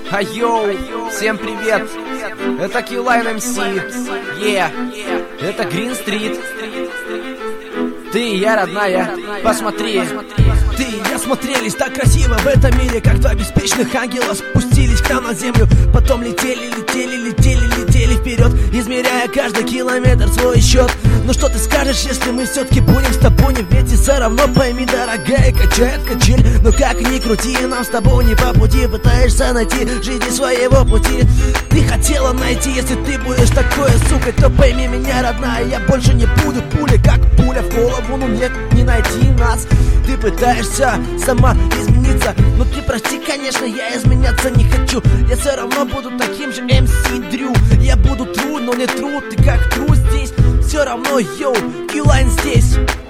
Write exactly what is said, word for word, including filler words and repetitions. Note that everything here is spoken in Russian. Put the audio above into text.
А йоу, всем привет! Это Q-Line эм си, yeah. Это Green Street. Ты и я, родная, посмотри. Ты и я смотрелись так красиво в этом мире, как два беспечных ангела спустились к нам на землю. Потом летели, летели, летели, летели вперед, измеряя каждый километр свой счет. Ну что ты скажешь, если мы все-таки будем с тобой не вместе? Все равно пойми, дорогая, качает качель. Но как ни крути, нам с тобой не по пути. Пытаешься найти в жизни своего пути. Ты хотела найти, если ты будешь такой сукой, то пойми меня, родная, я больше не буду пуля, как пуля в голову, ну нет, не найти нас. Ты пытаешься сама измениться, но ты прости, конечно, я изменяться не хочу. Я все равно буду таким же эм си Дрю. Я буду тру, но не тру, ты как тру здесь. Все равно, йоу, Q-Line здесь.